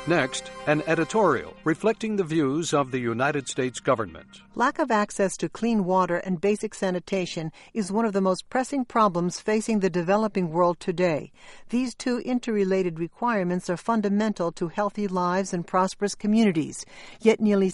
Next, an editorial reflecting the views of the United States government. Lack of access to clean water and basic sanitation is one of the most pressing problems facing the developing world today. These two interrelated requirements are fundamental to healthy lives and prosperous communities. Yet nearly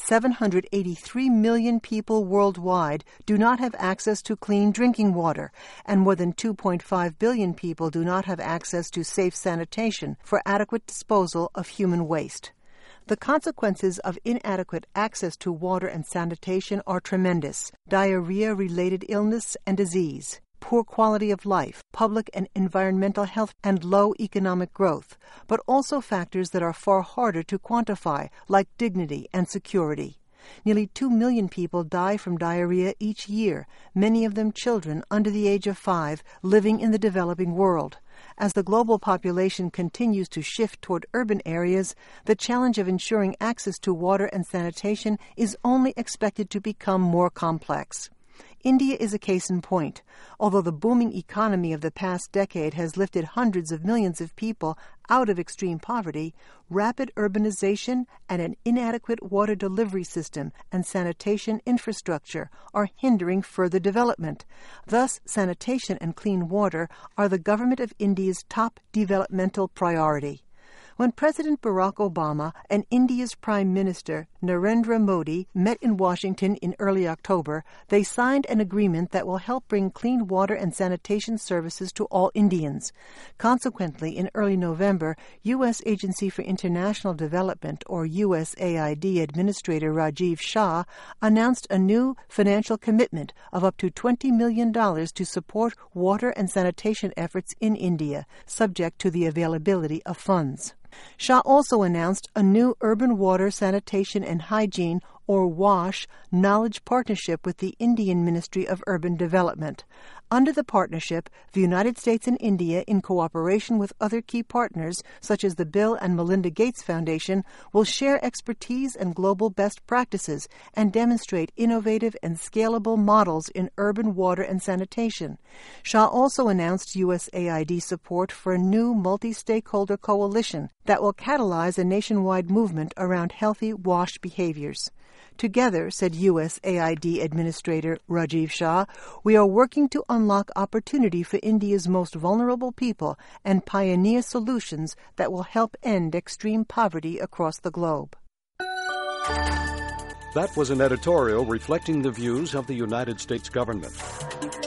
783 million people worldwide do not have access to clean drinking water, and more than 2.5 billion people do not have access to safe sanitation for adequate disposal of human waste. The consequences of inadequate access to water and sanitation are tremendous: diarrhea-related illness and disease, poor quality of life, public and environmental health, and low economic growth, but also factors that are far harder to quantify, like dignity and security. Nearly 2 million people die from diarrhea each year, many of them children under the age of 5 living in the developing world. As the global population continues to shift toward urban areas, the challenge of ensuring access to water and sanitation is only expected to become more complex. India is a case in point. Although the booming economy of the past decade has lifted hundreds of millions of people out of extreme poverty, rapid urbanization and an inadequate water delivery system and sanitation infrastructure are hindering further development. Thus, sanitation and clean water are the government of India's top developmental priority. When President Barack Obama and India's Prime Minister Narendra Modi met in Washington in early October, they signed an agreement that will help bring clean water and sanitation services to all Indians. Consequently, in early November, U.S. Agency for International Development, or USAID Administrator Rajiv Shah, announced a new financial commitment of up to $20 million to support water and sanitation efforts in India, subject to the availability of funds. Shah also announced a new Urban Water, Sanitation and Hygiene, or WASH, knowledge partnership with the Indian Ministry of Urban Development. Under the partnership, the United States and India, in cooperation with other key partners, such as the Bill and Melinda Gates Foundation, will share expertise and global best practices and demonstrate innovative and scalable models in urban water and sanitation. Shah also announced USAID support for a new multi-stakeholder coalition that will catalyze a nationwide movement around healthy WASH behaviors. Together, said USAID Administrator Rajiv Shah, we are working to unlock opportunity for India's most vulnerable people and pioneer solutions that will help end extreme poverty across the globe. That was an editorial reflecting the views of the United States government.